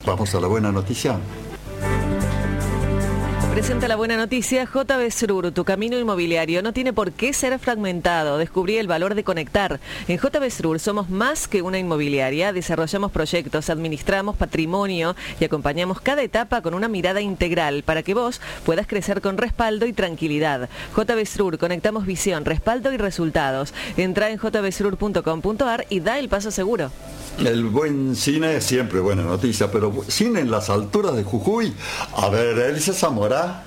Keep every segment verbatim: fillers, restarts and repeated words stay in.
Vamos a la buena noticia. Presenta la buena noticia. J B Srur, tu camino inmobiliario no tiene por qué ser fragmentado. Descubrí el valor de conectar. En J B Srur somos más que una inmobiliaria. Desarrollamos proyectos, administramos patrimonio y acompañamos cada etapa con una mirada integral para que vos puedas crecer con respaldo y tranquilidad. J B Srur, conectamos visión, respaldo y resultados. Entra en j b srur punto com punto a r y da el paso seguro. El buen cine es siempre buena noticia, pero cine en las alturas de Jujuy. A ver, Elisa Zamora.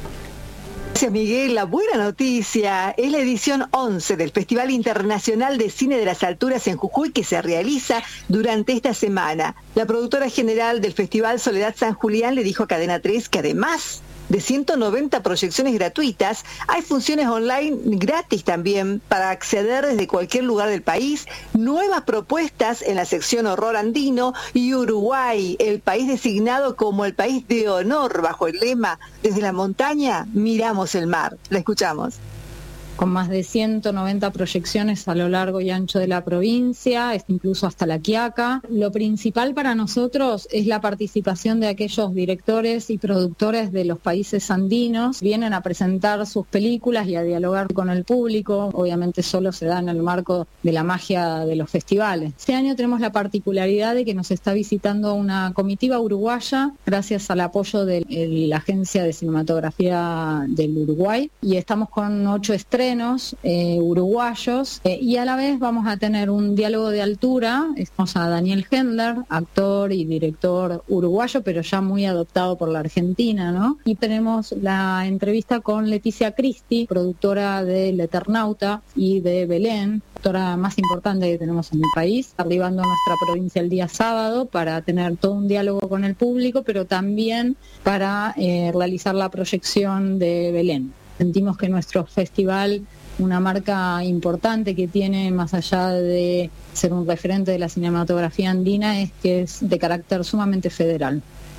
Gracias, Miguel. La buena noticia es la edición once del Festival Internacional de Cine de las Alturas en Jujuy, que se realiza durante esta semana. La productora general del festival, Soledad San Julián, le dijo a Cadena tres que además de ciento noventa proyecciones gratuitas, hay funciones online gratis también para acceder desde cualquier lugar del país, nuevas propuestas en la sección Horror Andino y Uruguay, el país designado como el país de honor bajo el lema "Desde la montaña miramos el mar". La escuchamos. Con más de ciento noventa proyecciones a lo largo y ancho de la provincia, incluso hasta La Quiaca. Lo principal para nosotros es la participación de aquellos directores y productores de los países andinos. Vienen a presentar sus películas y a dialogar con el público. Obviamente solo se da en el marco de la magia de los festivales. Este año tenemos la particularidad de que nos está visitando una comitiva uruguaya, gracias al apoyo de la Agencia de Cinematografía del Uruguay, y estamos con ocho estrellas Eh, uruguayos eh, y a la vez vamos a tener un diálogo de altura. Estamos a Daniel Hendler, actor y director uruguayo, pero ya muy adoptado por la Argentina, ¿no? Y tenemos la entrevista con Leticia Cristi, productora de El Eternauta y de Belén, productora más importante que tenemos en el país, arribando a nuestra provincia el día sábado para tener todo un diálogo con el público, pero también para eh, realizar la proyección de Belén. Sentimos que nuestro festival, una marca importante que tiene, más allá de ser un referente de la cinematografía andina, es que es de carácter sumamente federal.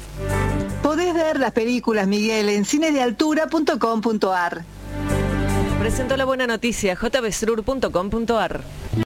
Podés ver las películas, Miguel, en cine de altura punto com punto a r. Presento la buena noticia. j b srur punto com punto a r.